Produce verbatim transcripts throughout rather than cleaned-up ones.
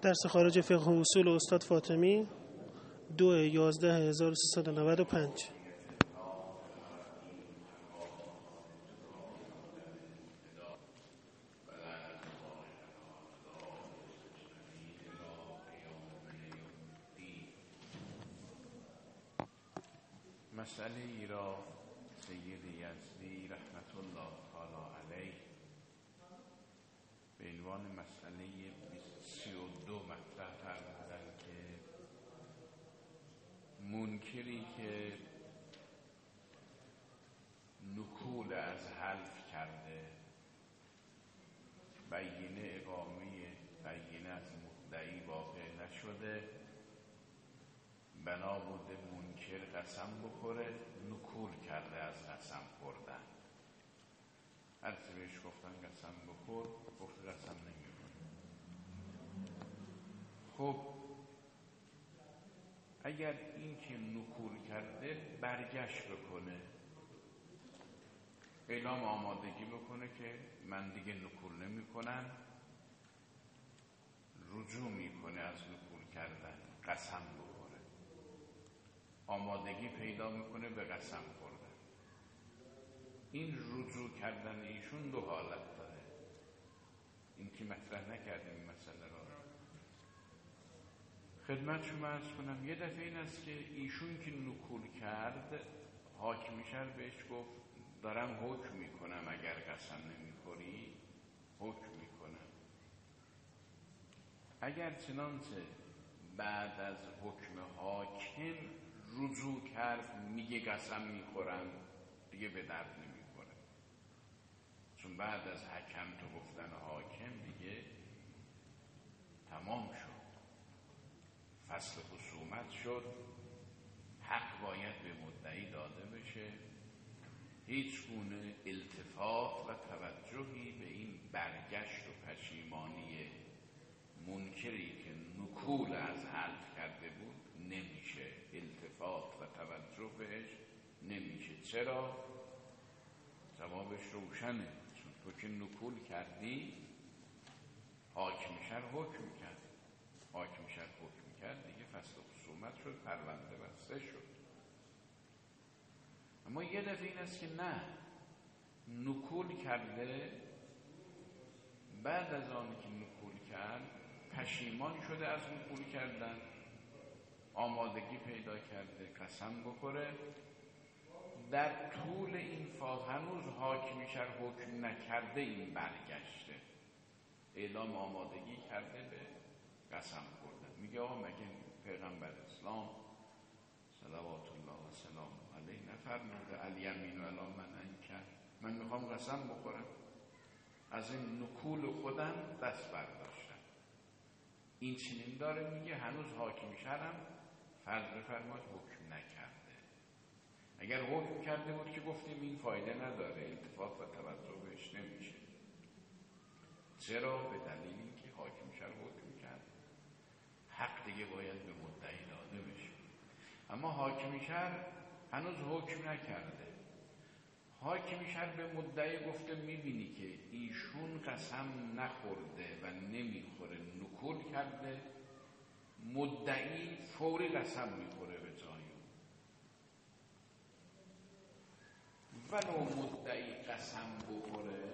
درس خارج فقه و اصول استاد فاطمی دو یازده هزار و سیصد و نود و پنج. مسئله ای را سید یزدی رحمت الله تعالی علیه به عنوان مسئله سی و دو مطرح فرمودن که منکری که نکول از حلف کرده، بینه اقامه بینه از مدعی واقع نشده، بنا بوده منکر قسم بخوره، نکول کرده از قسم خوردن. هر چه بهش گفتن قسم بخور، گفت قسم نمیخوره. خب اگر این که نکول کرده برگشت بکنه، اعلام آمادگی بکنه که من دیگه نکول نمی کنم، رجوع میکنه از نکول کردن، قسم بخوره، آمادگی پیدا میکنه به قسم خوردن. این رجوع کردن ایشون دو حالت داره. این که مطرح نکردیم این مسئله را خدمت شما عرض کنم. یه دفعه این است که ایشون که نکول کرد، حاکم شهر بهش گفت دارم حکم میکنم، اگر قسم نمیخوری حکم میکنم. اگر چنانچه بعد از حکم حاکم رجوع کرد میگه قسم میخورم، دیگه به درد نمیخوره، چون بعد از حکم تو گفتن حاکم دیگه تمام شد، فصل خصومت شد، حق باید به مدعی داده بشه. هیچ گونه التفات و توجهی به این برگشت و پشیمانی منکری که نکول از حلف کرده بود نمیشه، التفات و توجه بهش نمیشه. چرا؟ جوابش روشنه، چون تو که نکول کردی، حاکم شهر حکم کرد، حاکم شهر حکم کرد دیگه فصل خصومت شد، پرونده بسته شد. اما یه دفعه این است که نه، نکول کرده، بعد از آنی که نکول کرد پشیمان شده از نکول کردن، آمادگی پیدا کرده قسم بخوره. در طول این فاز هنوز حاکم شهر حکم نکرده، این برگشته، اعلام آمادگی کرده به قسم خوردن. میگه آقا مگه پیغمبر اسلام صلوات الله و سلام علیه نفرموده الیمین و الا من انکر؟ من میخوام قسم بخورم، از این نکول خودم دست برداشتم. این چنین داره میگه، هنوز حاکم شهرم فرض بفرماد حکم نکرده. اگر حکم کرده بود که گفتیم این فایده نداره، التفات و توجه بهش نمیشه. چرا؟ به دلیل اینکه حاکم شهر حکم کرد، حق دیگه باید به مدعی داده بشه. اما حاکم شهر هنوز حکم نکرده، حاکم شهر به مدعی گفته میبینی که ایشون قسم نخورده و نمیخوره، نکول کرده. مدعی فوری قسم میخوره به جای اون. ولو مدعی قسم بخوره،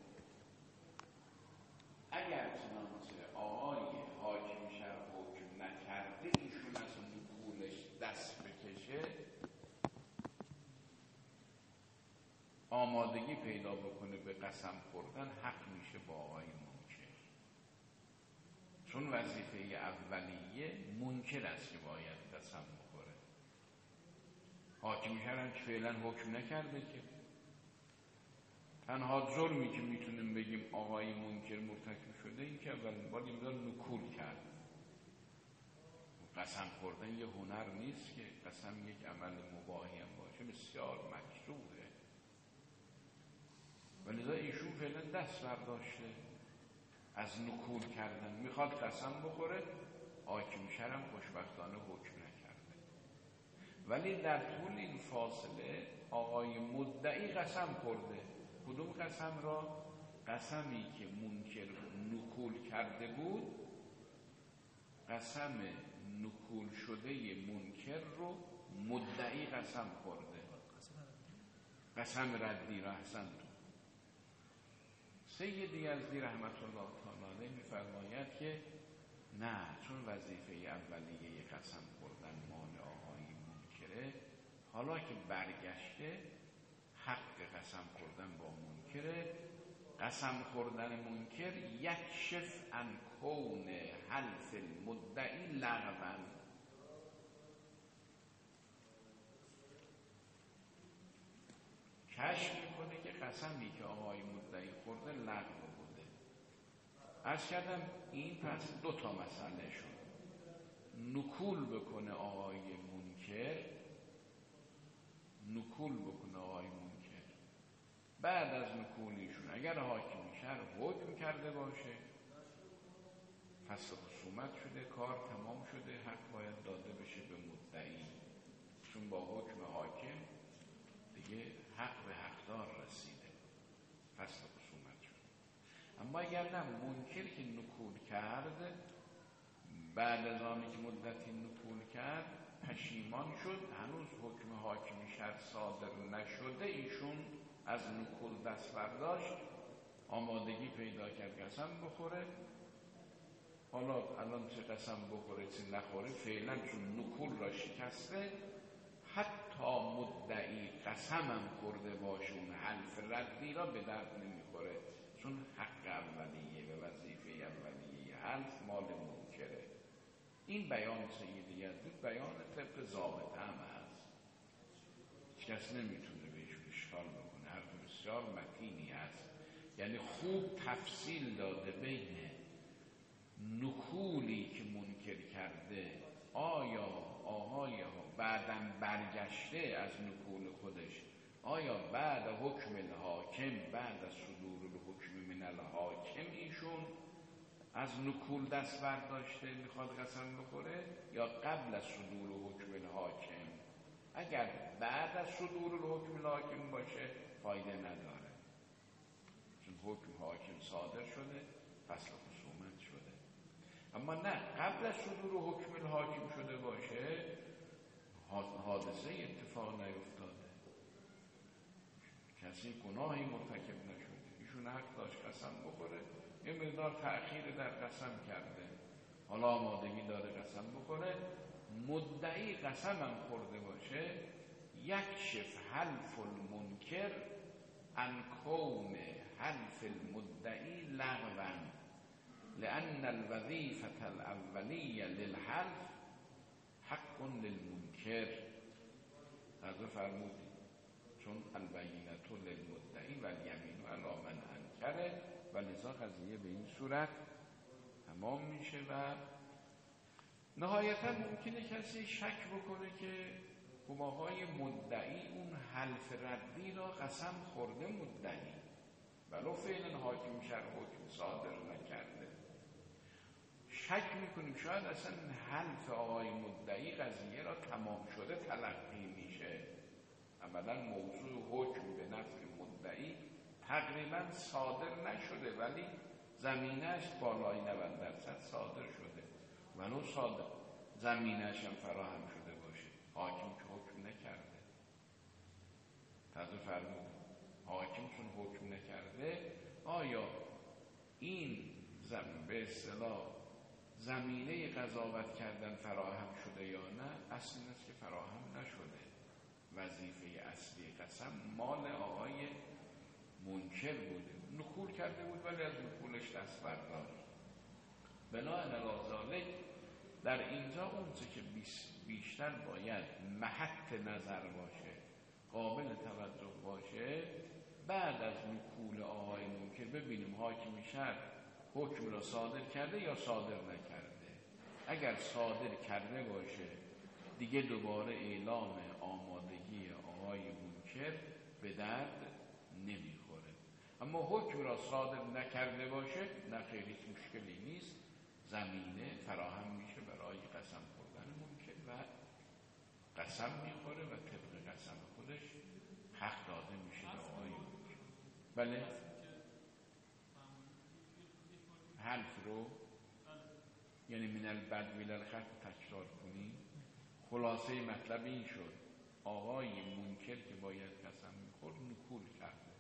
اگر چنانچه آقای حاکم شهر حکم نکرده ایشون از نکولش دست بکشه، آمادگی پیدا بکنه به قسم خوردن، حق میشه با آقای منکر. چون وظیفه اولیه منکر است که باید قسم بخوره. حاکم شهر هم که فعلا حکم نکرده که. تنها جرمی که میتونیم بگیم آقای منکر مرتکب شده این که اولین بار یه نکول کرد. قسم خوردن یه هنر نیست که، قسم یک عمل مباحی هم باشه بسیار مشروعه. ولذا ایشون فعلا دست برداشته از نکول کردن، میخواد قسم بخوره. حاکم شهر هم خوشبختانه حکم نکرده، ولی در طول این فاصله آقای مدعی قسم خورده. کدوم قسم را؟ قسمی که منکر نکول کرده بود قسم نکول شده منکر رو مدعی قسم خورده، قسم ردی را احسن تو. سید یزدی رحمت الله تعالی علیه می‌فرماید که نه، چون وظیفه اولیه قسم خوردن مال آقای منکره، حالا که برگشته حق قسم خوردن با منکره، قسم خوردن منکر یکشف عن کون حلف المدعی لغوا، کشف میکنه که قسمی که آقای مدعی خورده لغو بوده. عرض کردم این پس دو تا مسئله شد، نکول بکنه آقای منکر، نکول بکنه آقای منکر، بعد از نکولیشون اگر حاکم شهر حکم کرده باشه، فصل خصومت شده، کار تمام شده، حق باید داده بشه به مدعی، چون با حکم حاکم دیگه حق به حقدار رسیده، فصل خصومت شده. اما اگر نه، منکر که نکول کرد، بعد از آنی که مدتی نکول کرد پشیمان شد، هنوز حکم حاکم شهر صادر نشده، ایشون از نکول دست برداشت، آمادگی پیدا کرد قسم بخوره. حالا الان چه قسم بخوره چه نخوره، فعلا چون نکول را شکسته، حتی مدعی قسمم خورده باشه اون حلف ردی را به درد نمیخوره، چون حق اولیه و وظیفه اولیه حلف مال منکره. این بیان سید یزدی بیان طبق ضابطه هم هست، هیچ کس نمیتونه بهش اشکال بکنه، حرف بسیار متینی هست، یعنی خوب تفصیل داده بین نکولی که منکر کرده، آیا آقای بعدم برگشته از نکول خودش، آیا بعد حکم الحاکم، بعد از صدور الحکم من الحاکم ایشون از نکول دست برداشته میخواد قسم بخوره، یا قبل از صدور حکم الحاکم؟ اگر بعد از صدور الحکم الحاکم باشه فایده نداره، چون حکم حاکم صادر شده، فصل خصومت شده. اما نه، قبل از صدور حکم الحاکم شده باشه، حادثه اتفاق نیفتاده، کسی گناهی مرتکب نشده، ایشون حق داشت قسم بخوره، یه مقدار تأخیر در قسم کرده، حالا آمادگی داره قسم بخوره، مدعی قسم هم خورده باشه، یکشف حلف المنکر عن کون حلف المدعی لغوا، لأن الوظیفة الاولیه للحلف حق للمنکر. غزه فرمودی چون البینة للمدعی و الیمین علی من انکره، و لذا قضیه به این صورت تمام میشه. و نهایتا ممکنه کسی شک بکنه که خب آقای مدعی اون حلف ردی را قسم خورده مدعی، ولو فعلا حاکم شهر حکم صادر نکرده. شک میکنیم شاید اصلا حلف آقای مدعی قضیه را تمام شده تلقی میشه، عملا موضوع حکم به نفع مدعی تقریبا صادر نشده، ولی زمینهش بالای نود درصد صادر شده، ولو صادر زمینهش هم فراهم شده باشه، حاکم که حکم نکرده. تازه فرمود حاکم چون حکم نکرده، آیا این زمین به اصطلاح زمینه قضاوت کردن فراهم شده یا نه؟ اصل این است که فراهم نشده. وظیفه اصلی قسم مال آقای منکر بوده، نکول کرده بود ولی از نکولش دست برداشت. بنابراین الازالک در اینجا اون چه که بیشتر باید محط نظر باشه، قابل توجه باشه، بعد از نکول آقای منکر ببینیم حاکم شهر حکم را صادر کرده یا صادر نکرده. اگر صادر کرده باشه دیگه دوباره اعلام آمادگی آقای منکر به درد نمیخوره. اما حکم را صادر نکرده باشه نه، خیلی مشکلی نیست، زمینه فراهم میشه برای قسم خوردن منکر و قسم میخوره و طبق قسم خودش حق داده میشه به آقای منکر. بله، حلف رو یعنی من البدو الی الخط تکرار کنی. خلاصه مطلب این شد آقای منکر که باید قسم میخورد نکول کرده.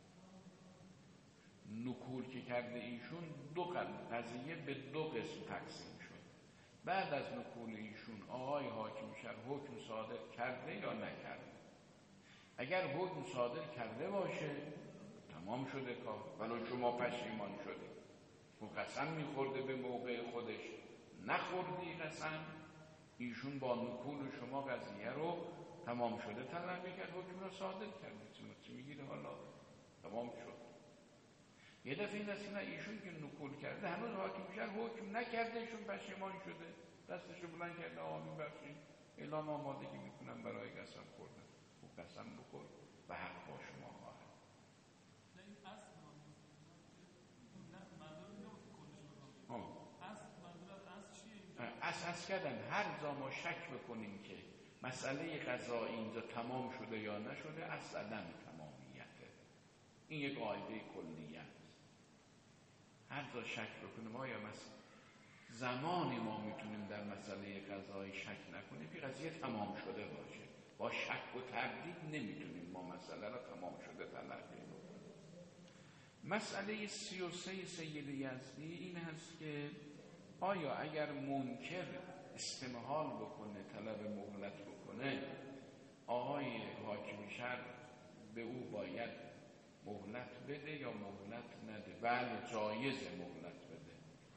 نکول که کرده ایشون دو قضیه به دو قسم تقسیم شد. بعد از نکول ایشون آقای حاکم شهر حکم صادر کرده یا نکرده. اگر حکم صادر کرده باشه تمام شده کار، ولو شما پشیمان شدی و قسم میخورده به موقع خودش نخوردی قسم، ایشون با نکول شما قضیه رو تمام شده تلقی کرد، حکم رو صادر کرده. چی میگیره حالا؟ تمام شد. یه دفعه این است نه ایشون که نکول کرده هنوز حاکم شهر حکم نکرده، ایشون پشیمان شده، دستشو بلند کرده آقا میبخشید اعلام آمادگی میکنم برای قسم خوردن. و قسم بخور و حق با شما خواهد. نه این اصل نه منظور نمید که کلش بکنم. اصل منظور از اصل چیه؟ اصل اصل کردن هر جا ما شک بکنیم که مسئله قضایی اینجا تمام شده یا نشده، اصل عدم تمامیته. این یک قاعده کلیه است. هر جا شک بکنیم آیا مثلا زمانی ما میتونیم در مسئله قضایی شک نکنیم که قضیه تمام شده باشه. با شک و تردید نمیتونیم ما مسئله را تمام شده تلقی بکنیم. مسئله سی و سه سید یزدی این هست که آیا اگر منکر استمهال بکنه، طلب مهلت بکنه، آقای حاکم شهر به او باید مهلت بده یا مهلت نده؟ بله جایز مهلت بده،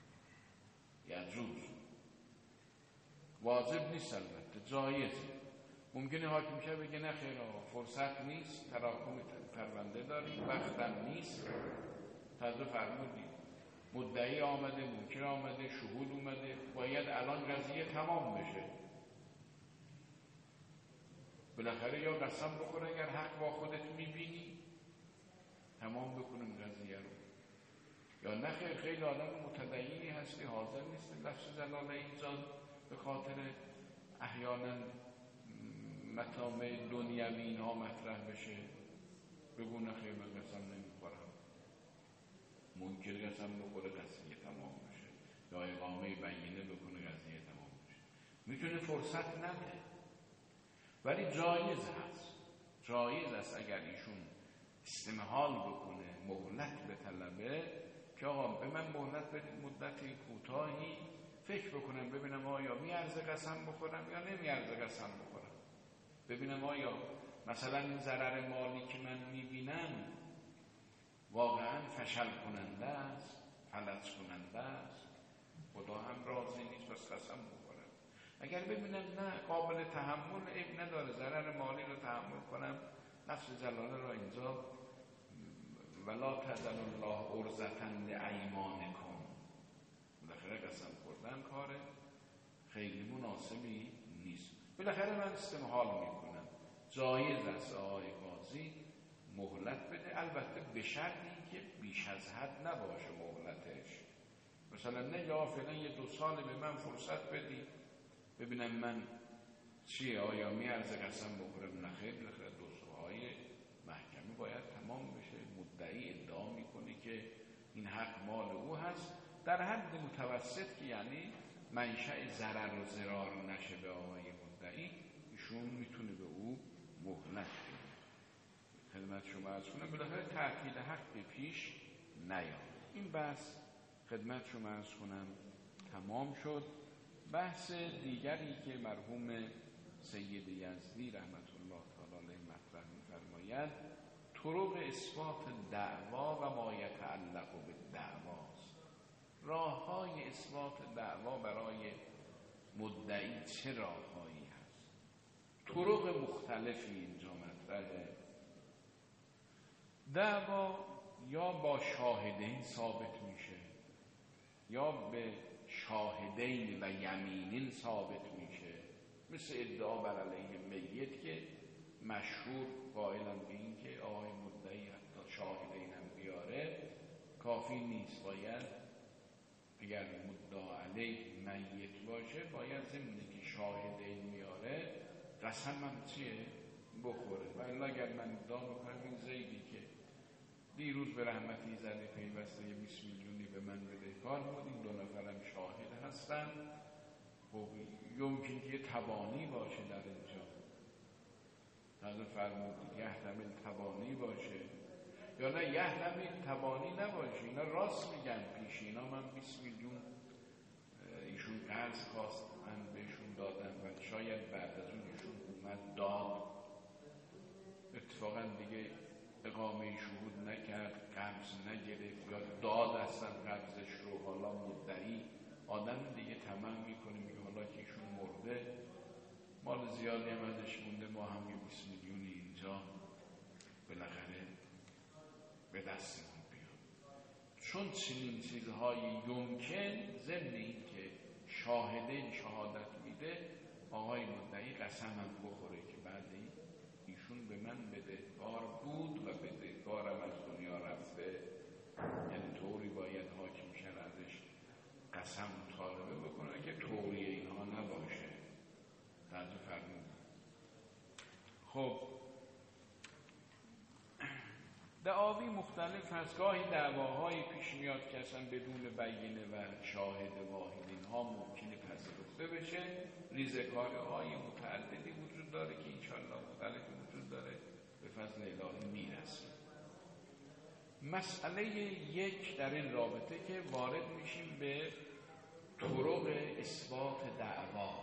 یجوز، واجب نیست البته، جایزه. ممکنه حاکم شهر بگه نه خیر آقا فرصت نیست، تراکم پرونده داریم، وقتم نیست. تازه فرمودید مدعی آمده، منکر آمده، شهود اومده، باید الان قضیه تمام بشه. بالاخره یا قسم بخور اگر حق با خودت میبینی تمام بکنیم قضیه رو، یا نه خیر خیلی آدم متدینی هستی حاضر نیستی لفظ جلال ایجاد به خاطر احیانا مطامع دنیوی اینها مطرح بشه، بگو نه خیر من قسم نمیخورم. منکر قسم بخوره قضیه تمام بشه، یا اقامه بینه بکنه قضیه تمام بشه. میتونه فرصت نده ولی جایز هست. جایز است اگر ایشون استمهال بکنه، مهلت به طلبه که آقا به من مهلت بدید مدتی کوتاهی فکر بکنم ببینم آیا میارزه قسم بخورم یا نمیارزه قسم بخورم، ببینم آیا مثلا این ضرر مالی که من میبینم واقعا فشل کننده است، فلج کننده است، خدا هم راضی نیست بس قسم بخورم. اگر ببینم نه قابل تحمل، عیب نداره ضرر مالی رو تحمل کنم، نفس جلاله را اینجا ولا تجعل الله عرضة لایمانکم، بالاخره قسم خوردن کار خیلی مناسبی نیست. بالاخره من استمهال میکنم، جایز است آقای قاضی مهلت بده، البته به شرطی که بیش از حد نباشه مهلتش. مثلا نه یا فعلا یه دو سال به من فرصت بدی ببینم من چیه، آیا میارزه قسم بخورم نخیر. بالاخره دو سالهای محکمه باید تمام بشه. مدعی ادعا میکنه که این حق مال او هست در حد متوسط که یعنی منشأ ضرر و ضرار نشه به آقای مدعی، ایشون میتونه به او مهلت بده. خدمت شما عرض کنم بالاخره تعطیل حق به پیش نیاد. این بحث خدمت شما عرض کنم تمام شد. بحث دیگری که مرحوم سید یزدی رحمت الله تعالی علیه مطرح می‌فرماید طرق اثبات دعوا و ما یتعلق بالدعواست. راه‌های اثبات دعوا برای مدعی چه راه‌هایی هست؟ طرق مختلفی اینجا مطرحه. دعوا یا با شاهدین ثابت میشه یا به شاهدین و یمینین ثابت میشه، مثل ادعا بر علیه میت که مشهور قائلن به این که آقای مدعی حتی شاهدین هم بیاره کافی نیست، باید اگر مدعا علیه میت باشه باید ضمن که شاهدین میاره قسم هم چیه بخوره. و الا اگر من ادعا بکنم این زیدی که دیروز به رحمت ایزدی پیوسته یه بیست میلیونی به من بده کار بود، این دو نفرم شاهد هستن، خب یمکن که تبانی باشه در اینجا، حضرت فرمود یحتمل تبانی باشه یا نه یحتمل تبانی نباشه. اینا راست میگن، پیش اینا من بیست میلیون ایشون قرض خواست، من بهشون دادم و شاید بعد از اون ایشون اومد داد، اتفاقا دیگه اقامه شهود نکرد، قرض نگرفت یا داد اصلا قرضش رو، حالا مدعی آدم دیگه تمام میکنه میگه حالا که ایشون مرده مال زیادی هم ازش مونده، ما هم یه بیست میلیونی اینجا بالاخره به دستمون بیاد. چون چنین چیزهایی یمکن ضمن این که شاهده شهادت میده آقای مدعی قسم هم بخوره که بعد ایشون به من بدهکار بود و بدهکارم از دنیا رفته، یعنی طوری باید حاکم شهر ازش قسم مطالبه بکنه که طوری اینها نباشه. تعجب فرمود. خب دعاوی مختلف هست، گاهی دعواهای پیش میاد که اصلا بدون بینه و شاهد واحد اینها ممکنه پذیرفته بشه. ریزکاری های متعددی وجود داره که انشاءالله مختلف وجود داره، به فضل الهی میرسیم. مسئله یک در این رابطه که وارد میشیم به طرق اثبات دعوا.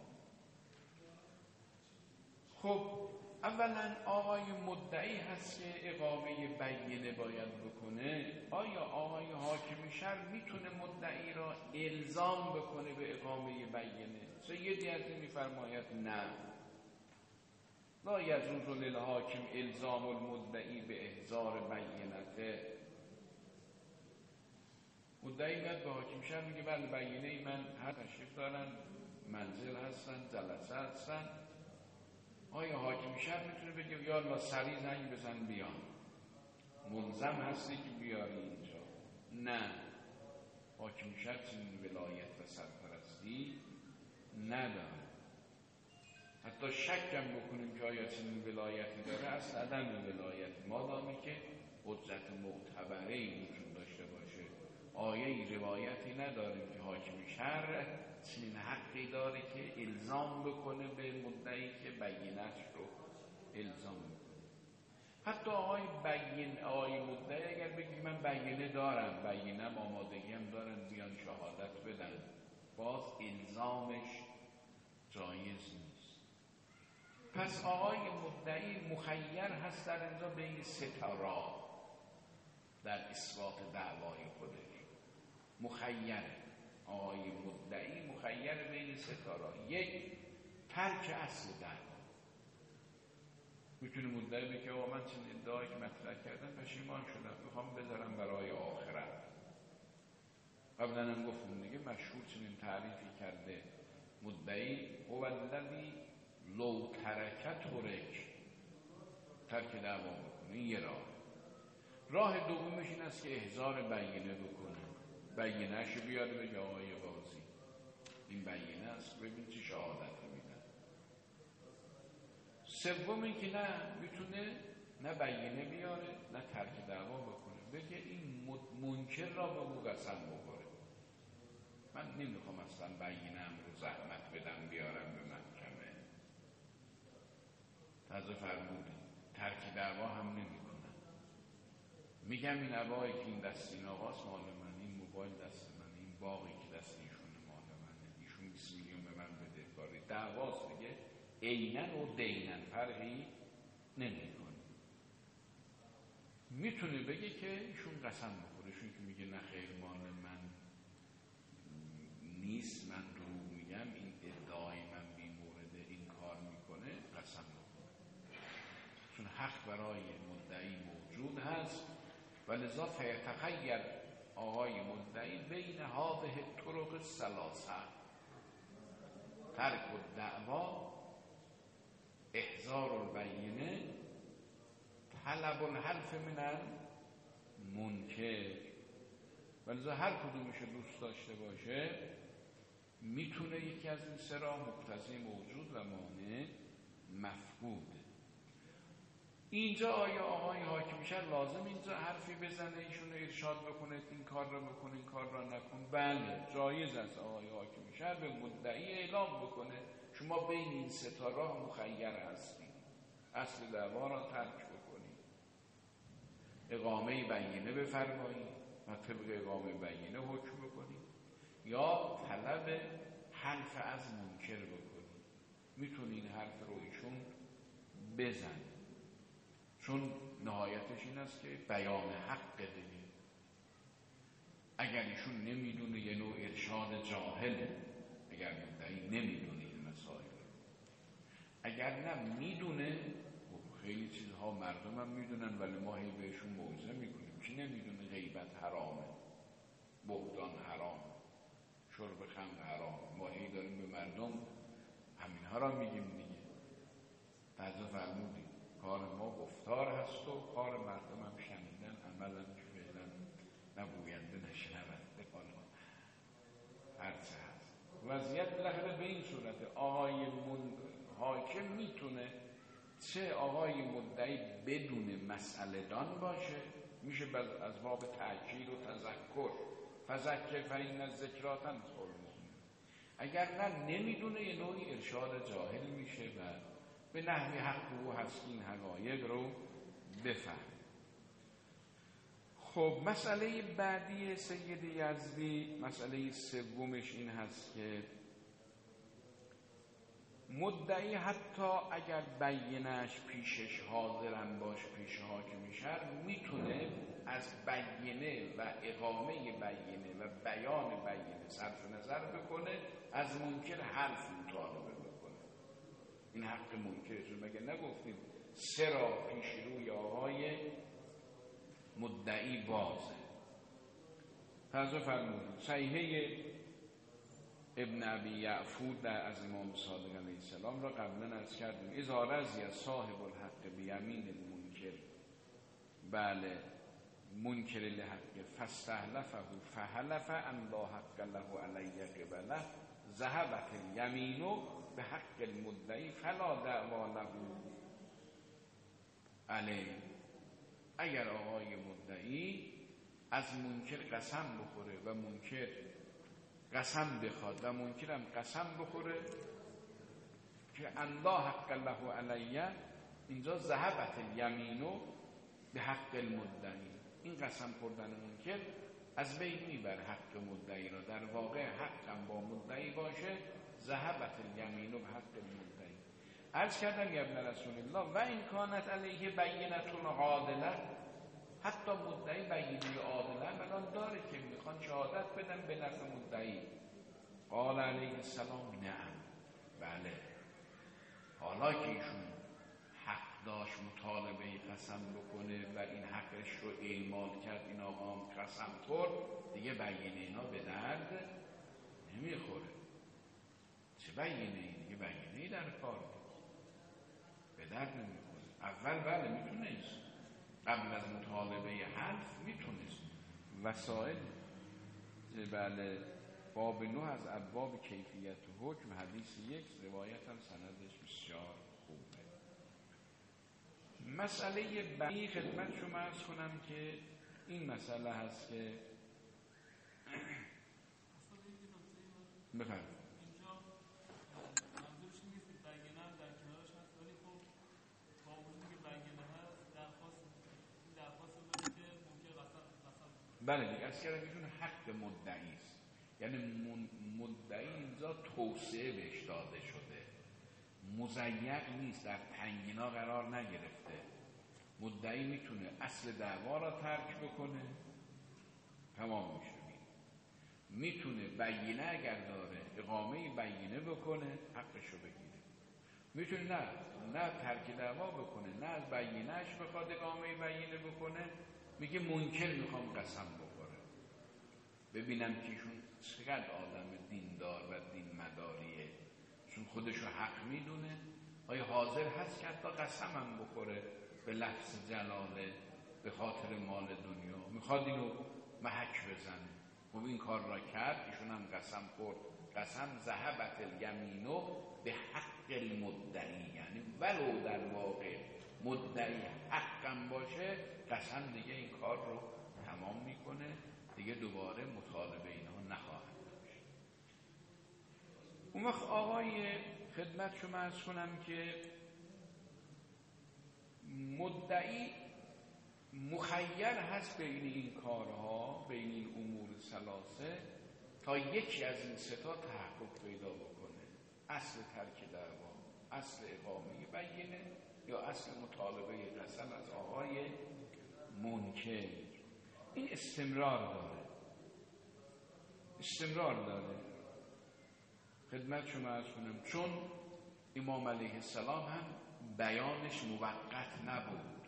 خب اولا آقای مدعی هست که اقامه بینه باید بکنه. آیا آقای حاکم شهر میتونه مدعی را الزام بکنه به اقامه بینه؟ سیدی عزیز میفرماید نه، لا یجوز للحاکم الزام المدعی به احضار بینته. مدعی میاد به حاکم شهر میگه بله بینه ای من هر تشریف دارن، منزل هستن، جلسه هستن. آیا حاکم شهر میتونه بگه یا الله سریع زنگ بزن بیان، ملزم هستی که بیاری اینجا؟ نه، حاکم شهر چنین ولایت و سرپرستی نداره. حتی شکم بکنیم که آیا چنین ولایتی داره، اصلا عدم ولایت مادامی که قدرت معتبری وجود داشته باشه. آیه روایتی نداریم که حاکم شهر چنین حقی داره که الزام بکنه به مدعی که بینش رو الزام بکنه. حتی آقای بین آقای مدعی اگر بگی من بینه دارم، بینم آمادگی هم دارن بیان شهادت بدن، باز الزامش جایز نیست. پس آقای مدعی مخیر هست در اینجا بین سه تا راه در اثبات دعوای خودش. مخیره آقای مدعی مخیر بین سه تا راه. یک، ترک اصل دعوا. میتونه مدعی بگه آقا من چنین ادعایی که مطرح کردم پشیمان شدم، میخوام بذارم برای آخرت. قبلا هم گفتم دیگه مشهور چنین تعریفی کرده مدعی هو الذی لو ترک ترک، ترک دعوا بکنه. این یه راه. راه دومش این است که احضار بینه بکنه، بینه‌شو بیاره بگه آقای قاضی این بینه است، ببین چی شهادت میدن. سوم این که نه میتونه نه بینه بیاره نه ترک دعوا بکنه، بگه این منکر را به او قسم بخوره، من نمیخوام اصلا بینم رو زحمت بدم بیارم به محکمه. تازه فرمودی ترک دعوا هم نمیکنم، میگم این عبایی که این دست این آقاست مال من، این موبایل دست من، این باقی که دست ایشونه مال منه، ایشون بیست میلیون به من بده کاری. دعواست دیگه، عینن و دینن فرقی نمیکنه. میتونه بگه که ایشون قسم بخوره، چون که میگه نه خیر مال من نیست، من دروغ میگم، این ادعای من بی مورده، این کار میکنه، قسم بخوره. چون حق برای مدعی موجود هست و لذا فیتخیر آقای مدعی بین هذه الطرق الثلاثه، ترک الدعوا، احضار البینه، طلب الحلف من المنکر. و لذا هر کدومش دوست داشته باشه میتونه یکی از این سه راه مقتضی موجود و مانع مفقود. اینجا آیا آقای حاکم شهر لازم اینجا حرفی بزنه ایشون ارشاد بکنه این کار را بکنه این کار را نکن؟ بله جایز است آقای حاکم شهر به مدعی اعلام بکنه شما بین این سه تا راه مخیر هستی، اصل دعوا را ترک بکنی، اقامه بینه بفرمایی و طبق اقامه بینه حکم بکنی، یا طلب حلف از منکر بکنی. میتونی این حرف رو ایشون بزن، چون نهایتش این است که بیان حق دیگه. اگر ایشون نمیدونه یه نوع ارشاد جاهله، اگر مدعی نمیدونه این مسائل، اگر نه میدونه، خیلی چیزها مردم هم میدونن ولی ما هی بهشون موعظه میکنیم که نمیدونه غیبت حرامه، بهتان حرامه، شرب خمر حرامه، ما هی داریم به مردم همینها را میگیم دیگه. تعظیف فرمودیم کار ما گفتار هست و کار مردم هم شنیدن، عمل هم که فعلا نبوینده نشنونده کار ما هرچه هست. وضعیت بالاخره به این صورت آقای من... حاکم میتونه چه آقای مدعی بدون مسئله دان باشه، میشه از باب تأکید و تذکر، فذکر فإن الذکری تنفع المؤمنین. اگر نه نمیدونه یه نوعی ارشاد جاهل میشه و به نحوی حق او هست این حقایق رو بفهم. خب مسئله بعدی سید یزدی، مسئله سومش این هست که مدعی حتی اگر بینه‌اش پیشش حاضرن باش پیش حاکم شهر، میتونه از بینه و اقامه بینه و بیان بینه صرف نظر بکنه، از منکر حلف مطالبه بکنه. این حق منکرشون. مگه نگفتیم سه راه پیش روی آقای مدعی بازه؟ تازه فرمودیم صحیحه ابن ابی یعفور در از امام صادق علیه السلام را قبلا عرض کردیم، اذا رضی صاحب الحق بیمین المنکر، بله منکر لحق فاستحلفه فحلف ان لا حق له علی قبله ذهبت الیمین به حق المدعی فلا دعوا له علیه. اگر آقای مدعی از منکر قسم بخوره و منکر قسم بخواد و منکرم قسم بخوره که ان لا حق له علیه، اینجا ذهبت الیمین به حق المدعی، این قسم خوردن منکر از بین میبره حق مدعی را. در واقع حقم با مدعی باشه، ذهبت الیمین به حق المدعی. عرض کردم یا ابن رسول الله و این کانت علیه بینة عادله، حتی مدعی بینه عادله الان داره که میخوان شهادت بدن به نفع مدعی. قال علیه السلام نعم، بله، حالا که ایشون حق داشت مطالبه قسم بکنه و این حقش رو اعمال کرد، این آقا هم قسم خورد، دیگه بینه اینا به درد نمیخوره. چه بینه ای؟ دیگه بینه ای در کار به درد نمیخوره. اول بله میتونست قبل از مطالبه حلف میتونست وسائل، بله باب نه از ابواب کیفیت حکم حدیث یک، روایت هم سندش بسیار خوبه. مسئله بعدی خدمت شما عرض کنم که این مسئله هست که بفرمایید اینجا منظورش نیست که بینه هم در کنارش هست، ولی خب با وجودی که بینه هست درخواست درخواست داره که ممکن قسم قسم بله دیگه از کردم ایشون حق مدعی است، یعنی مدعی اینجا توسعه بهش داده شده، مضیق نیست، در تنگینا قرار نگرفته. مدعی میتونه اصل دعوا را ترک بکنه، تمام میشه. میتونه بینه اگر داره اقامه بینه بکنه، حقشو بگیره. میتونه نه نه ترک دعوا بکنه، نه از بینهش بخواد اقامه بینه بکنه، میگه منکر میخوام قسم بخوره. ببینم که ایشون چقدر آدم دیندار و دین مداریه، چون خودشو حق میدونه. آیا حاضر هست که حتی قسم هم بخوره به لفظ جلاله به خاطر مال دنیا، میخواد اینو محک بزنه. و این کار را کرد، ایشون هم قسم خورد. قسم ذهبت الیمینو به حق المدعی، یعنی ولو در واقع مدعی حقم باشه قسم دیگه این کار رو تمام میکنه، دیگه دوباره مطالبه اینها نخواهد داشت. اون وقت آقای خدمت شما عرض کنم که مدعی مخیر هست بین این کارها، بین این امور ثلاثه، تا یکی از این سه تا تحقق پیدا بکنه: اصل ترک دعوا، اصل اقامه بینه، یا اصل مطالبه قسم از آقای منکر. این استمرار داره، استمرار داره. خدمت شما عرض کنم چون امام علیه السلام هم بیانش موقت نبود.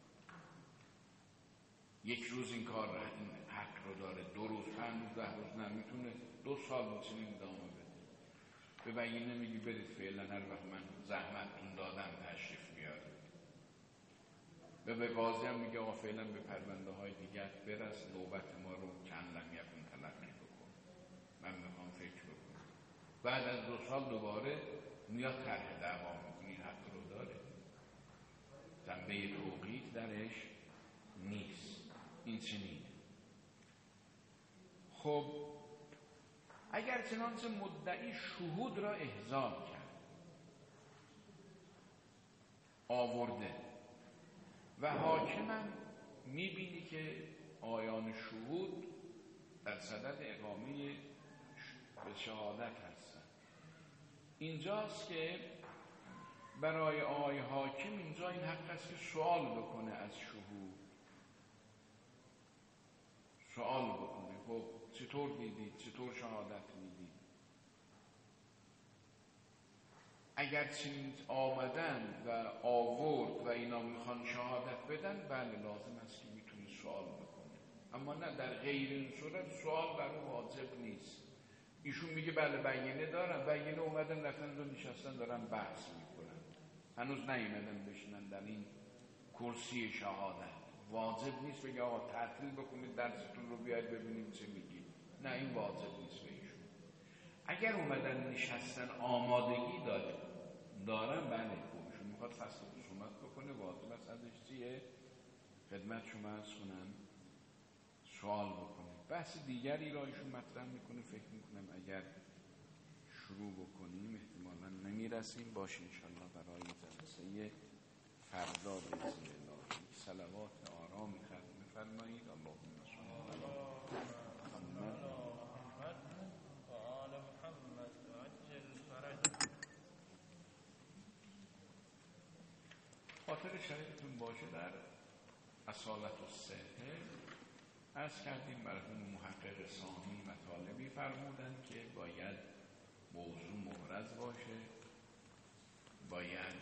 یک روز این کار را این حق رو داره، دو روز، پنج روز، ده روز نمیتونه، دو سال میتونه ادامه بده. به بینه میگی برید فعلا هر وقت من زحمتتون دادم تشریف بیارید. و به قاضی هم میگه آقا فعلا به پرونده های دیگر برس، نوبت ما رو چند لم یکن تلقی بکن، من میخوام فکر بکنم. بعد از دو سال دوباره میاد طرح دعوا میکنی، حق رو داره، ذنبه توقیت درش نیست. این چنینه. خب اگر چنانچه مدعی شهود را احضار کرد، آورده و حاکمم میبینی که آیان شهود در صدد اقامه به شهادت هستن، اینجاست که برای آقای حاکم اینجا این حق است که سوال بکنه از شهود، سوال بکنه خب چطور دیدید، چطور شهادت میدید. اگر چنین آمدن و آورد و اینا میخوان شهادت بدن، بله لازم است که میتونه سوال بکنه. اما نه در غیر این صورت سوال بر اون واجب نیست. ایشون میگه بله بینه دارم، بینه اومدن رفتن رو نشستن دارن بحث میکنن، هنوز نیومدن بشینن در این کرسی شهادت. واجب نیست بگه آقا تعطیل بکنید درستون رو بیاید ببینیم چه میگی. نه این واجب نیست به ایشون. اگر اومدن نشستن آمادگی داره دارن، بله ایشون میخواد فصل خصومت بکنه، واجب است ازش چیه؟ خدمت شما عرض کنم سوال بکنه. بحث دیگری را ایشون مطرح میکنه، فکر میکنم اگر شروع بکنیم احتمالا نمیرسیم. باشه انشالله برای جلسه فردا به اذن الله. صلوات آرامی ختم فرمایید. اللهم صل علی محمد و آل محمد و عجل فرجهم. خاطر شریفتون باشه در اصالت الصحه عرض کردیم مرحوم محقق ثانی مطالبی فرمودن که باید موضوع مبرز باشه، باید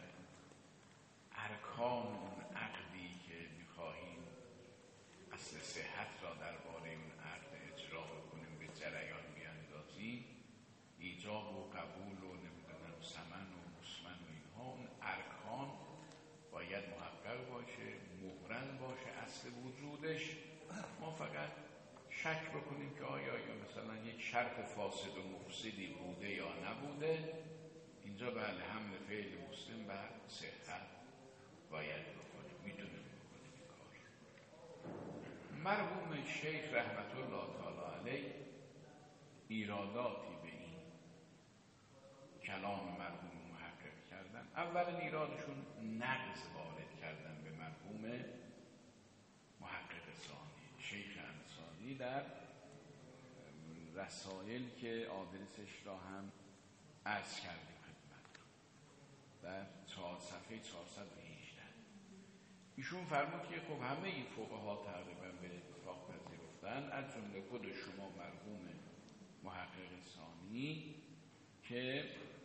ارکان اون عقدی که میخواهیم اصل صحت را درباره اون عقد اجرا بکنیم به جریان بیاندازیم، ایجاب و قبول و نمیدونم ثمن و مسمن و اینها، اون ارکان باید محقق باشه، مبرز باشه اصل وجودش. ما فقط شک بکنیم که آیا یا مثلا یک شرط فاسد و مفسدی بوده یا نبوده. اینجا بله حمل فعل مسلم بر صحت باید بکنیم، میتونیم بکنیم این کار. مرحوم شیخ رحمت الله تعالی علیه ایراداتی به این کلام مرحوم محقق کردن. اول ایرادشون نقض وارد کردن به مرحوم محقق ثانی شیخ انصاری در رسائل که آدرسش را هم عرض کردیم خدمتتون در چهار صفحه چهارصد و هجده. ایشون فرمود که خب همه این فقها تقریبا به اتفاق پذیرفتن، از جمله خود شما مرحوم محقق ثانی، که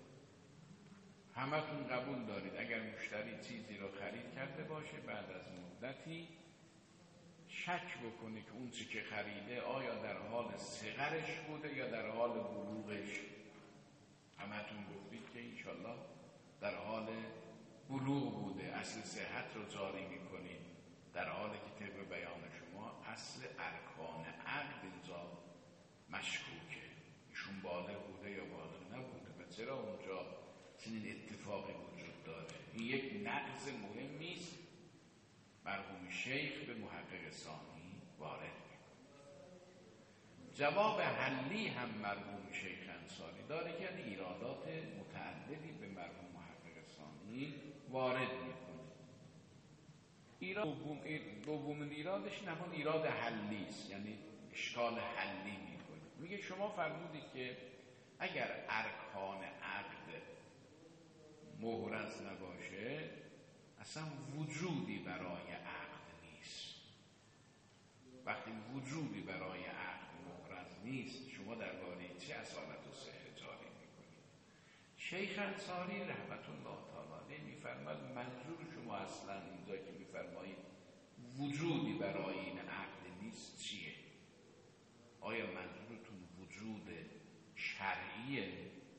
همتون قبول دارید اگر مشتری چیزی را خرید کرده باشه بعد از مدتی شک بکنه که اون چی که خریده آیا در حال صغرش بوده یا در حال بلوغش. همتون گفتید که انشالله در حال بلوغ بوده، اصل صحت رو جاری میکنید، در حالی که طبق بیان شما اصل ارکان عقد اینجا مشکوکه، بالغ بوده یا بالغ نبوده و چرا اونجا چنین اتفاقی وجود داره. این یک نقض مهمی است مرحوم شیخ به محقق ثانی وارد میکنه. جواب حلی هم مرحوم شیخ انصاری داره که یعنی ایرادات متعددی به مرحوم محقق ثانی وارد میکنه. ایراد دوم دومین ایرادش همون ایراد حلی است، یعنی اشکال حلی میکنه. میگه شما فرمودید که اگر ارکان عقد محرز نباشه اصلا وجودی برای عقد نیست. وقتی وجودی برای عقد محرز نیست شما درباره چه اصالت و صحه جاری میکنید؟ شیخ انصاری رحمت الله تعالی میفرماد منظور شما اصلا اینجا که میفرمایید وجودی برای این عقد نیست چیه؟ آیا منظورتون وجود شرعیه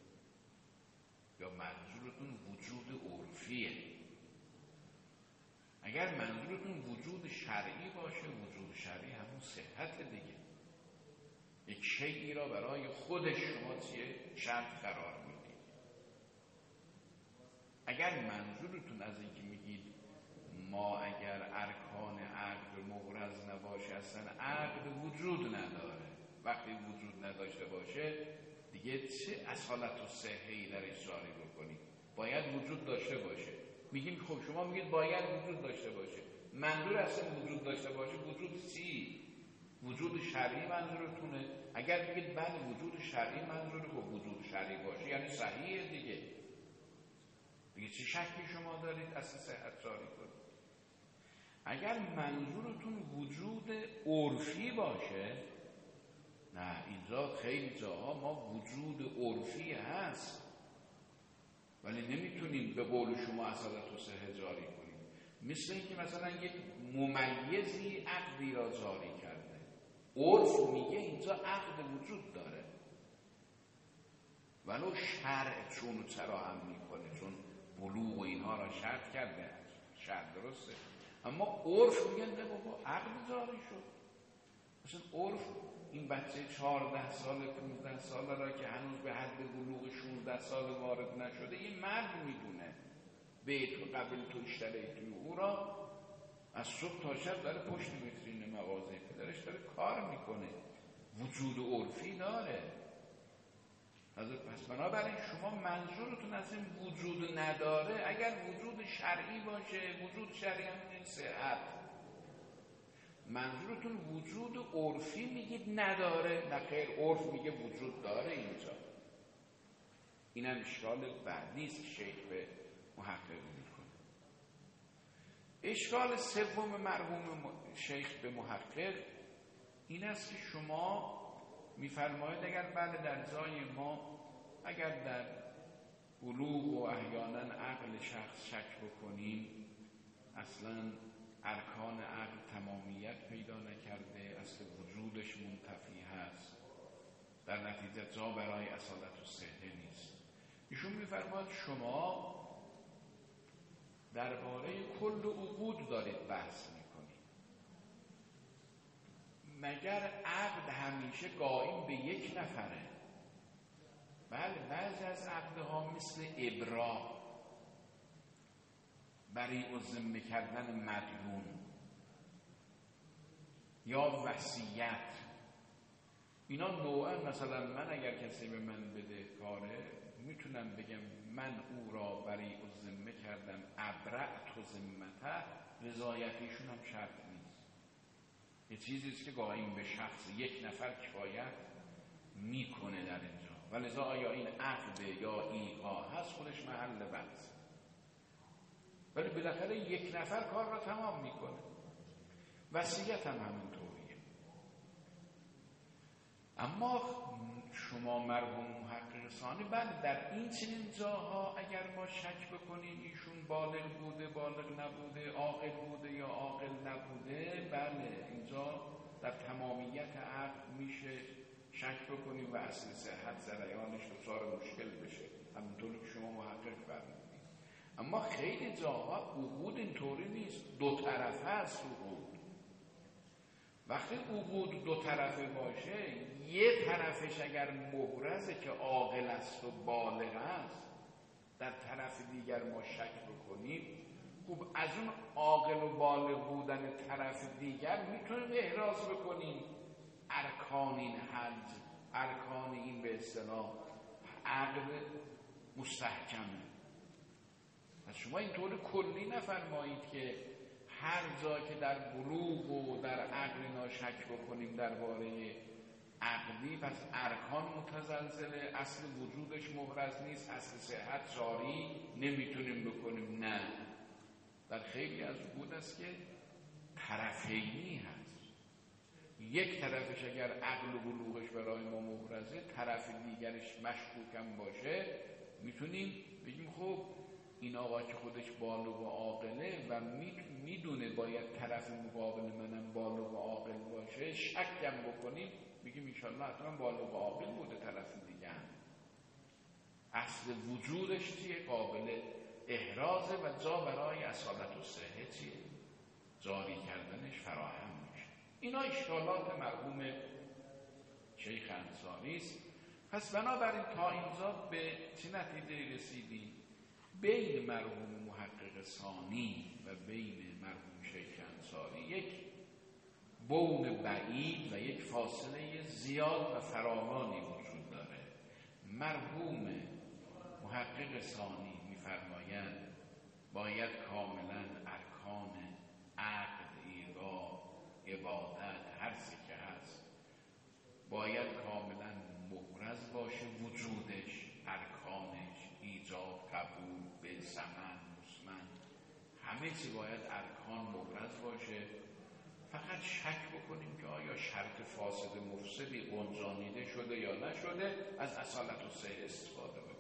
یا منظورتون وجود عرفیه؟ اگر منظورتون وجود شرعی باشه وجود شرعی همون صحت دیگه. یک شیئی را برای خود شما چیه؟ شرط قرار میدید. اگر منظورتون از اینکه میگید ما اگر ارکان عقد محرز نباشه اصلا عقد وجود نداره، وقتی وجود نداشته باشه دیگه چه اصالت و صحه‌ای درش جاری بکنید؟ باید وجود داشته باشه. میگیم خب شما میگید باید وجود داشته باشه، منظور اصلا وجود داشته باشه وجود چی؟ وجود شرعی منظورتونه؟ اگر بگید بله وجود شرعی منظوره خب وجود شرعی باشه یعنی صحیحه دیگه. دیگه چه شکی شما دارید اصلا صحت جاری کنید؟ اگر منظورتون وجود عرفی باشه، نه اینجا خیلی جاها ما وجود عرفی هست ولی نمیتونیم به قول شما اصالت و صحه جاری کنیم. مثل اینکه مثلا یک ممیزی عقدی را جاری کرده، عرف میگه اینجا عقد وجود داره ولو شرع چون چرا هم میکنه چون بلوغ و اینها را شرط کرده، شرط درسته، اما عرف میگه نه بابا عقد جاری شد. مثلا عرف این بچه چهارده سال پانزده ساله را که هنوز به حد بلوغ شانزده سال وارد نشده این مرد میدونه بیت قبل تو اشتری توی او را از صبح تا شب داره پشت ویترین مغازه پدرش داره کار میکنه، وجود عرفی داره. پس بنابراین شما منظورتون از این وجود نداره، اگر وجود شرعی باشه وجود شرعی هم این صحت، منظورتون وجود عرفی میگید نداره، نه خیر عرف میگه وجود داره اینجا. این هم اشکال بعدی است که شیخ به محقق میکنه. اشکال سوم مرحوم شیخ به محقق این است که شما میفرمایید اگر بله در جای ما اگر در بلوغ و احیانا عقل شخص شک بکنیم اصلا ارکان عقل تمامیت پیدا نکرده، اصل وجودش منتفی هست، در نتیجه جا برای اصالت و صحه نیست. ایشون میفرماید شما درباره کل عقود دارید بحث میکنید، مگر عقد همیشه قائم به یک نفره؟ بله بعضی از عقدها مثل ابرا، برای ذمه کردن مدیون یا وصیت، اینا نوعا مثلا من اگر کسی به من بده کاره میتونم بگم من او را برای ذمه کردم ابرأت ذمته، رضایتیشون هم شرط نیست، یه چیزیست که قائم به شخص یک نفر کفایت میکنه در اینجا. ولذا آیا این عقد یا ایقاع هست خودش محل بحث، ولی بالاخره یک نفر کار را تمام میکنه. وصیت هم همینطوریه. اما شما مرحوم محقق ثانی بله در این چنین جاها اگر ما شک بکنیم ایشون بالغ بوده بالغ نبوده، عاقل بوده یا عاقل نبوده، بله اینجا در تمامیت عقد میشه شک بکنیم و اصل صحت جریانش دچار مشکل بشه، همونطور که شما محقق فرمودید. اما خیلی جاها عقود اینطوری نیست، دو طرفه است عقود. وقتی عقود دو طرفه باشه یه طرفش اگر محرزه که عاقل است و بالغ است در طرف دیگر ما شک بکنیم، خب از اون عاقل و بالغ بودن طرف دیگر میتونیم احراز بکنیم ارکان این حج، ارکان این به اصطلاح عقل مستحکمه. پس شما اینطور کلی نفرمایید که هر جا که در بلوغ و در عقل اینا شک بکنیم درباره عقلی، پس ارکان متزلزله، اصل وجودش محرز نیست، اصل صحت جاری نمیتونیم بکنیم. نه، در خیلی از وجود است که طرفینی هست، یک طرفش اگر عقل و بلوغش برای ما محرزه، طرف دیگرش مشکوکم باشه، میتونیم بگیم خب این آقا که خودش بالغ و عاقله و میدونه باید طرف مقابل منم بالغ و عاقل باشه، شکم بکنیم بگیم انشالله حتما بالغ و عاقل بوده طرف دیگه هم. اصل وجودش چیه؟ قابل احرازه و جا برای اصالت و صحه چیه؟ جاری کردنش فراهم میشه. اینا اشکالات مرحوم شیخ انصاری است. پس بنابراین تا اینجا به چه نتیجه رسیدیم؟ بین مرحوم محقق ثانی و بین مرحوم شیخ انصاری یک بعد بعید و یک فاصله زیاد و فراوانی وجود داره. مرحوم محقق ثانی می‌فرمایند باید کاملا ارکان عقل، ایقاع، عبادت، هر چه که هست باید کاملا محرز باشه، وجودش، ارکانش، ایجاب، قبول، به ثمن، مسمن، همه چی باید ارکان محرز باشه. فقط شک بکنیم که آیا شرط فاسد مفسدی گنجانیده شده یا نشده، از اصالت و صحه استفاده بکنیم.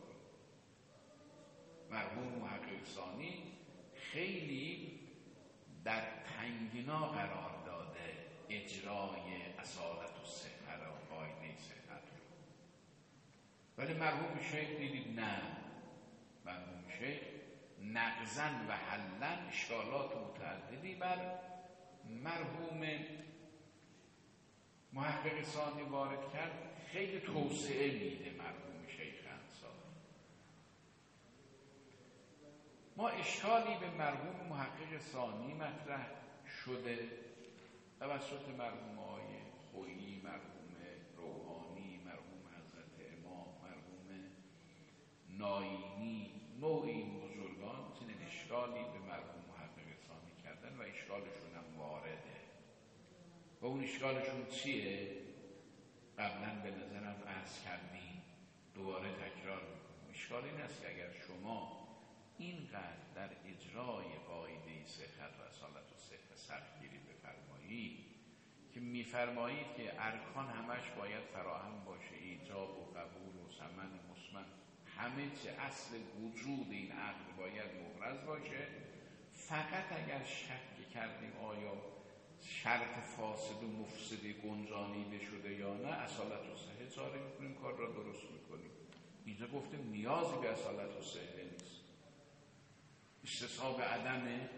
مرحوم محقق ثانی خیلی در تنگنا قرار داده اجرای اصالت و صحه را، قاعده صحت را، ولی مرحوم شیخ دیدید نه، مرحوم شیخ نقضن و حلن اشکالات متعددی بر مرحوم محقق ثانی وارد کرد، خیلی توسعه میده مرحوم شیخ انصاری. ما اشکالی به مرحوم محقق ثانی مطرح شده توسط مرحوم آقای خویی، مرحوم روحانی، مرحوم حضرت امام، مرحوم ناینی، نوعی این بزرگان چنین اشکالی به مرحوم محقق ثانی کردن و اشکالشون هم وارده. و اون اشکالشون چیه؟ قبلا به نظرم عرض کردیم، دوباره تکرار میکنم. اشکال این است که اگر شما اینقدر در اجرای قاعده صحت و اصالت و صحه سختگیری بفرمایید که میفرمایید که ارکان همش باید فراهم باشه، ایجاب و قبول و ثمن و مسمن، همه چه اصل وجود این عقل باید محرز باشه. فقط اگر شک کردیم آیا شرط فاسد و مفسد گنجانیده شده یا نه، اصالت و صحه جاری میکنیم، کار را درست میکنیم. اینجا گفتیم نیازی به اصالت و صحه نیست، استصحاب عدم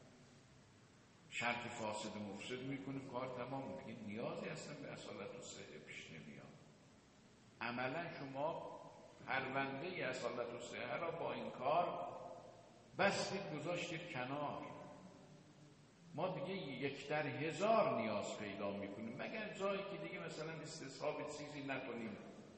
شرط فاسد و مفسد میکنیم، کار تمام میشه. نیازی اصلا به اصالت و صحه پیش نمیاد. عملا شما پرونده اصالت و صحه را با این کار بستید، گذاشتید کنار. ما دیگه یک در هزار نیاز پیدا میکنیم، مگر جایی که دیگه مثلا استصحاب چیزی نکنیم،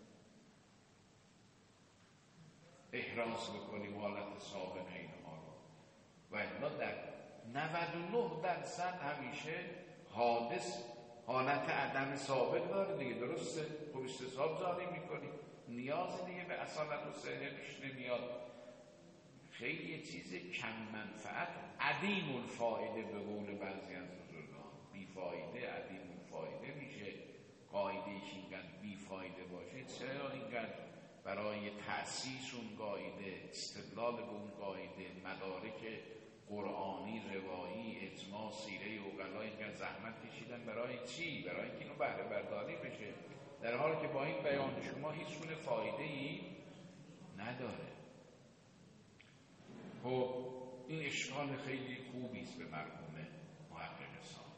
احراز بکنیم حالت سابق اینها رو. و الا در نود و نه درصد همیشه حادث حالت عدم ثابت داره دیگه، درسته؟ خب استصحاب جاری میکنیم، نیاز دیگه به اصالت و صحه پیش نمیاد. خیلی یه چیز کم منفعت، عدیم الفایده به قول بعضی از بزرگان، بی فایده عدیم الفایده میشه. قاعده‌ای که اینقدر بی فایده باشه، چرا اینقدر برای تأسیس اون قاعده، استدلال به اون قاعده، مدارک قرآنی، روایی، اجماع، سیره عقلا اینقدر زحمت کشیدن؟ برای چی؟ برای اینکه اینو بهره برداری بشه، در حالی که با این بیان شما هیچ گونه فایده‌ای نداره. خب این اشکال خیلی خوبی است به مرحوم محقق ثانی.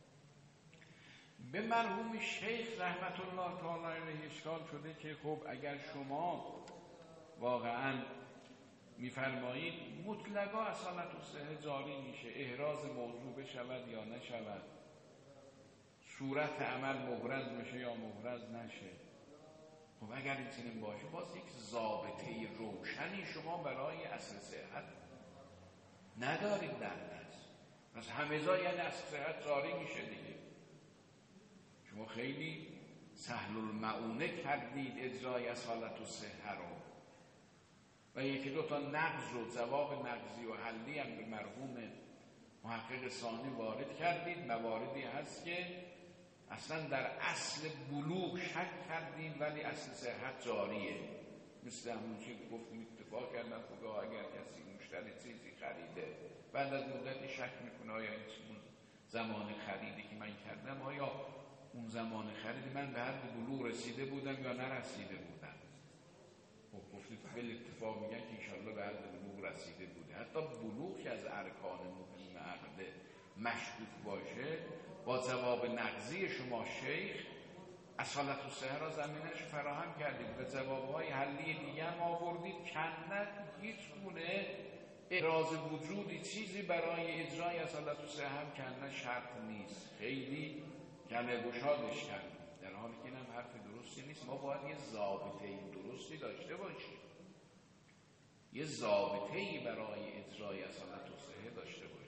به مرحوم شیخ رحمت الله تعالی علیه اشکال شده که خب اگر شما واقعا میفرمایید مطلقا اصالت الصحه جاری میشه، احراز موضوع بشود یا نشود، صورت عمل محرز بشه یا محرز نشه. خب اگر این چنین باشه باز یک ضابطه روشنی شما برای اصل صحت ندارید در دست. پس همه جا یعنی اصل صحت جاری میشه دیگه. شما خیلی سهل المعونه کردید اجرای اصالت الصحه رو و یکی دو تا نقض و جواب نقضی و حلی هم به مرحوم محقق ثانی وارد کردید. مواردی هست که اصلا در اصل بلوغ شک کردیم ولی اصل صحت جاریه. مثل همون چیزی که گفتیم اتفاق کردن فقها اگر کسی مشتری چیزی خریده بعد از مدتی شک میکنه آیا این زمان خریدی که من کردم آیا اون زمان خرید من به حد بلوغ رسیده بودم یا نرسیده بودم. خب گفتید بل اتفاق میگن که انشالله به حد بلوغ رسیده بوده. حتی بلوغ که از ارکان مهم عقد مشکوک باشه با جواب نقضی شما شیخ اصالت الصحه را زمینش فراهم کردید و جوابهای حلی دیگه هم آوردید. کندن هیچ گونه احراز وجودی چیزی برای اجرای اصالت الصحه هم کندن شرط نیست. خیلی گله گشادش کردید در حالی که اینم حرف درستی نیست. ما باید یه ضابطه درستی داشته باشیم، یه ضابطه‌ای برای اجرای اصالت الصحه داشته باشیم.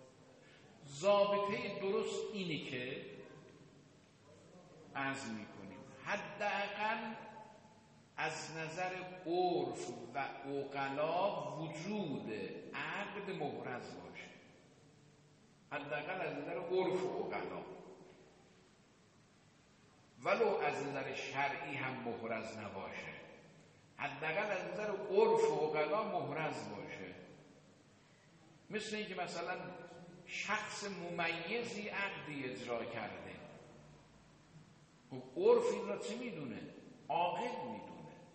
ضابطه درست اینی که عرض میکنیم حداقل از نظر عرف و عقلا وجود عقد محرز باشه. حداقل از نظر عرف و عقلا، ولو از نظر شرعی هم محرز نباشه، حداقل از نظر عرف و عقلا محرز باشه. مثل اینکه مثلا شخص ممیزی عقدی اجرا کرده، خب عرف این را چی میدونه؟ عاقل میدونه.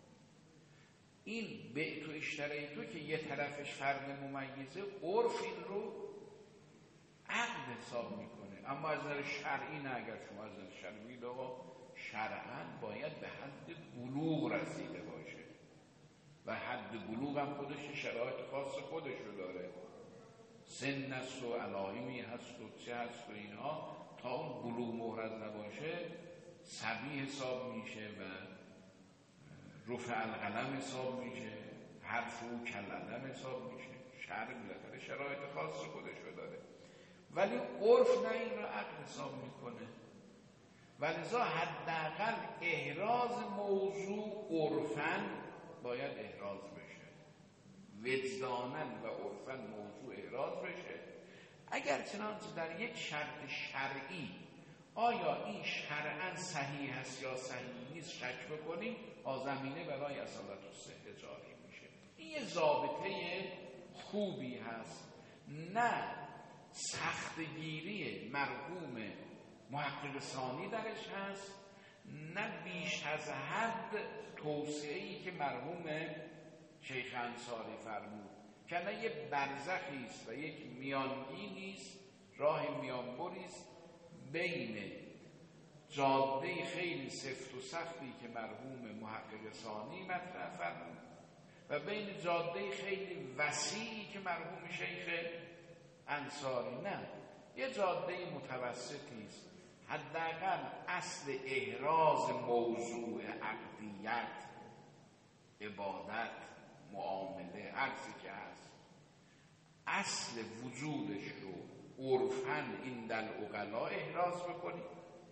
این بعت و اشتری تو که یه طرفش فرد ممیزه، عرف این رو عقد حساب میکنه. اما از نظر شرعی نه. اگر شما از نظر شرعی آقا شرعاً باید به حد بلوغ رسیده باشه و حد بلوغ هم خودش شرایط خاص خودش رو داره، سن است و علائمی هست و چه هست و اینها. تا اون بلوغ محرز نباشه صبی حساب میشه و رفع القلم حساب میشه، حرف و کلالم حساب میشه. شرع بالاخره شرایط خاص خودش رو داره ولی عرف نه این رو عقل حساب میکنه. ولذا حداقل احراز موضوع عرفاً باید احراز بشه، وجداناً و عرفاً موضوع احراز بشه. اگر چنانچه در یک شرط شرعی آیا این شرعاً صحیح است یا صحیح نیست شک بکنیم، آزمینه برای اصالت الصحه جاری میشه. این یه ضابطه خوبی هست، نه سختگیری مرحوم محقق ثانی درش هست، نه بیش از حد توسعه‌ای که مرحوم شیخ انصاری فرمود، که نه یک برزخی است و یک میانگینی است، راه میانبری است بین جاده خیلی سفت و سختی که مرحوم محقق ثانی مطرح فرمود و بین جاده خیلی وسیعی که مرحوم شیخ انصاری. نه، یه جاده متوسطی است. حداقل اصل احراز موضوع عقدیت، عبادت، معامله، هرچی که هست، اصل وجودش رو عرفاً این در عقلا احراز بکنیم.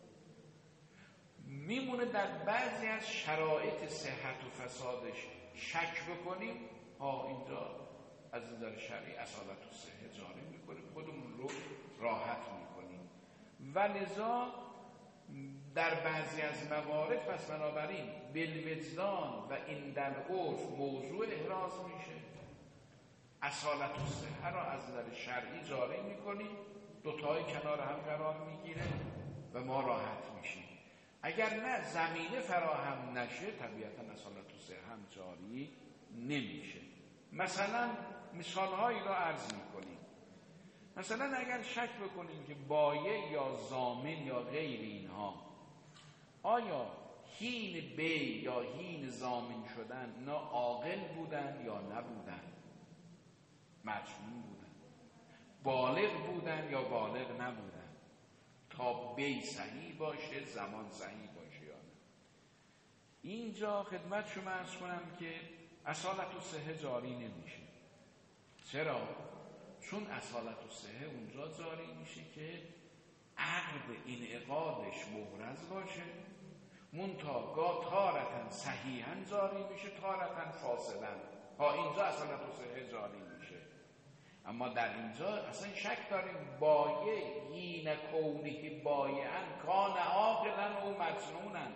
میمونه در بعضی از شرایط صحت و فسادش شک بکنیم، ها اینجا از نظر شرعی اصالت الصحه جاری میکنیم، خودمون رو راحت میکنیم. ولذا در بعضی از موارد پس بنابراین بالوجدان و این در عرف موضوع احراز میشه، اصالت الصحه را از نظر شرعی جاری میکنیم، دوتای کنار هم قرار میگیره و ما راحت میشیم. اگر نه زمینه فراهم نشه طبیعتا اصالت الصحه هم جاری نمیشه. مثلا مثالهایی را عرض میکنیم. مثلا اگر شک بکنیم که بایع یا ضامن یا غیر اینها آیا حین بیع یا حین ضامن شدن اینا عاقل بودن یا نبودن، مجنون بودن، بالغ بودن یا بالغ نبودن، تا بی صحیح باشه زمان صحیح باشه یا نه. اینجا خدمت شما عرض کنم که اصالت الصحه جاری نمیشه. چرا؟ چون اصالت الصحه اونجا جاری میشه که عقد انعقادش محرز باشه، منتها گاه تارتن صحیحاً جاری میشه، تارتن فاسدن. ها اینجا اصالت الصحه جاری میشه. اما در اینجا اصلا شک داریم بایع این کونه بایعن کان عاقلا او مجنونن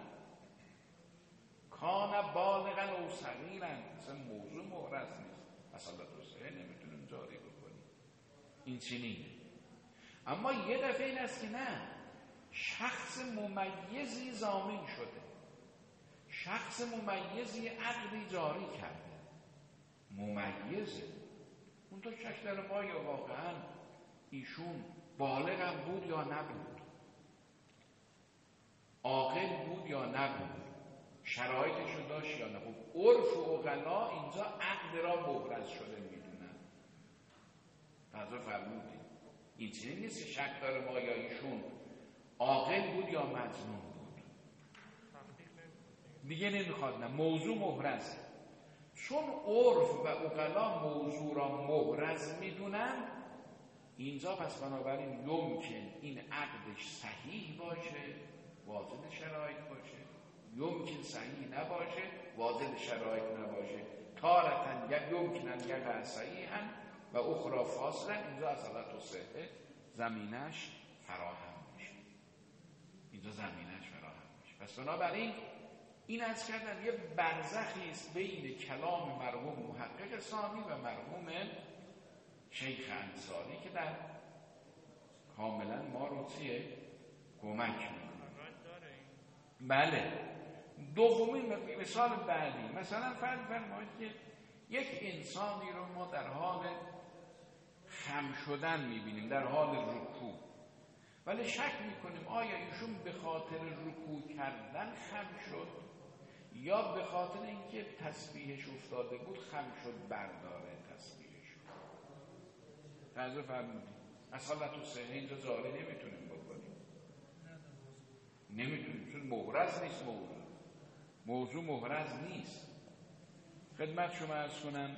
کان بالغا او صغیرن. اصلا موضوع محرز نیست، اصالت الصحه نمیتونیم جاری بکنیم. این چنینه. اما یه دفعه این است که نه، شخص ممیزی ضامن شده، شخص ممیزی عقدی جاری کرده، ممیزه. اون تو شک در ما یا واقعا ایشون بالغ هم بود یا نبود، عاقل بود یا نبود، شرایطش رو داشت یا نبود. عرف و عقلا اینجا عقد را محرز شده میدونن. تازه فرمودیم این چیزی نیست شک داره ما یا ایشون عاقل بود یا مجنون بود، دیگه نمیخواد. نه، موضوع محرزه. چون عرف و عقلا موضوع را محرز میدونن اینجا، پس بنابراین یمکن این عقدش صحیح باشه، واجد شرایط باشه، یمکن صحیح نباشه، واجد شرایط نباشه. تارتن یک یمکنن یک صحیحن و اخرى فاصلن. اینجا اصالت الصحه زمینش فراهم میشه، اینجا زمینش فراهم میشه. پس بنابراین این از کردن یه برزخی است بین کلام مرحوم محقق ثانی و مرحوم شیخ انصاری که در کاملا ما رو چیه کمک میکنه. بله. دومین مثال بعدی، مثلا فرض فرمایید که یک انسانی رو ما در حال خم شدن میبینیم، در حال رکوع، ولی شک میکنیم آیا ایشون به خاطر رکوع کردن خم شد یا به خاطر اینکه تسبیحش افتاده بود خم شد برداره تسبیحش. تعجب فرمودید. اصالت الصحه اینجا جاری نمیتونیم بکنیم، نمیتونیم، چون محرز نیست. موضوع موضوع محرز نیست. خدمت شما عرض کنم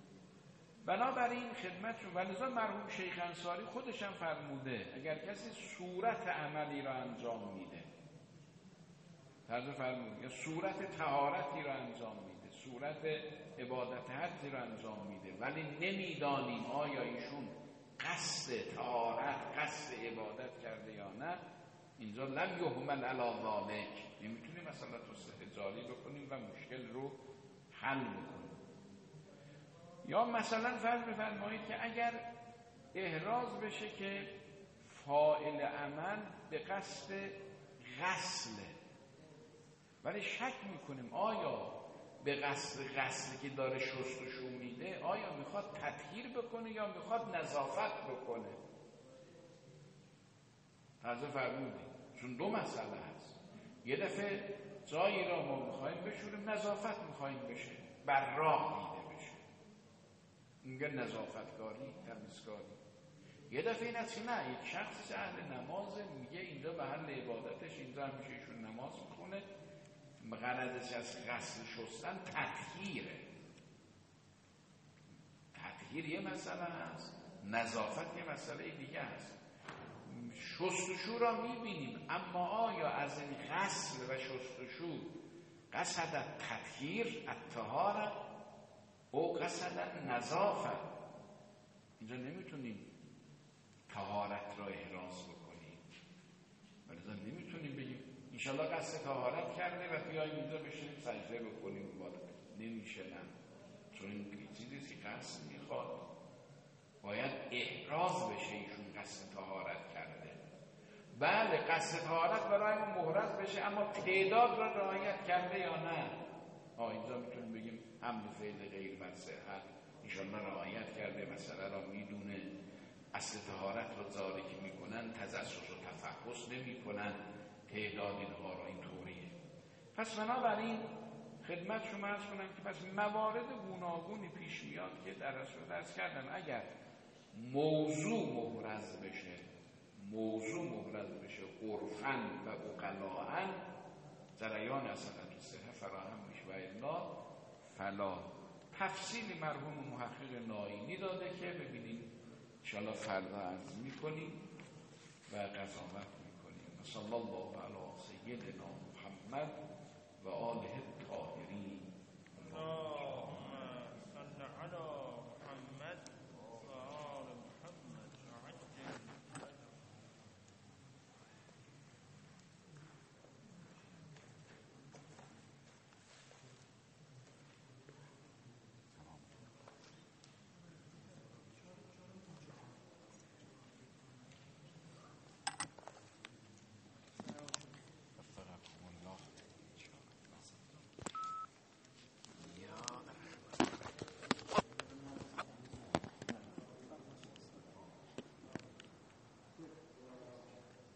بنابراین خدمت شما ولذا مرحوم شیخ انصاری خودش هم فرموده اگر کسی صورت عملی را انجام میده، تعجب فرمود، یا صورت طهارتی را انجام میده، صورت عبادت حجی را انجام میده، ولی نمیدانیم آیا ایشون قصد طهارت قصد عبادت کرده یا نه، اینجا لم یحمل علی ذالک، نمیتونیم مثلا توسعه جاری بکنیم و مشکل رو حل بکنیم. یا مثلا فرض بفرمایید که اگر احراز بشه که فاعل عمل به قصد غسله، ولی شک میکنیم آیا به قصد غسلی که داره شستشو میده آیا میخواد تطهیر بکنه یا میخواد نظافت بکنه. تعجب فرمودید، چون دو مسئله هست. یه دفعه جایی را ما میخوایم بشوریم، نظافت میخوایم بشه، براق دیده بشه، اینگه نظافتکاری، تمیزکاری. یه دفعه این است که نه، یک شخص اهل نمازه، میگه اینجا محل عبادتش، اینجا همیشه ایشون نماز میخونه، غرضش از غسل شستن تطهیره. تطهیر یه مسئله هست، نظافت یه مسئله دیگه هست. شستشو را میبینیم، اما آیا از این غسل و شستشو قصد تطهیر الطهاره او قصد نظافت؟ اینجا نمیتونیم طهارت را احراز بکنیم، ولذا نمیتونیم بگیم انشالله قصد طهارت کرده و بیاییم اینجا بشینیم سجده بکنیم. نمیشه، نه، چون این چیزی که قصد میخواد باید احراز بشه ایشون قصد طهارت کرده. بله قصد طهارت برای ما محرز بشه، اما تعداد را رعایت کرده یا نه. آه اینجا میتونیم بگیم حمل فعل غیر بر صحت انشالله رعایت کرده، مسئله را میدونه، اصل طهارت را جاری که میکنن تجسس و تفحص نمیکنن، تعداد اینها را اینطوریه. پس بنابراین خدمت شما عرض کنم که پس موارد گوناگونی پیش میاد که در اصل درس کردم. اگر موضوع مبرز بشه موضوع مبرز بشه عرفاً و عقلاءً جریان اصلا تو صحه فراهم میشه و الا فلا. تفصیلی مرحوم محقق ناینی داده که ببینیم انشاءالله فردا عرض میکنیم و قضاوت میکنیم. صلی الله علی سیدنا محمد و آله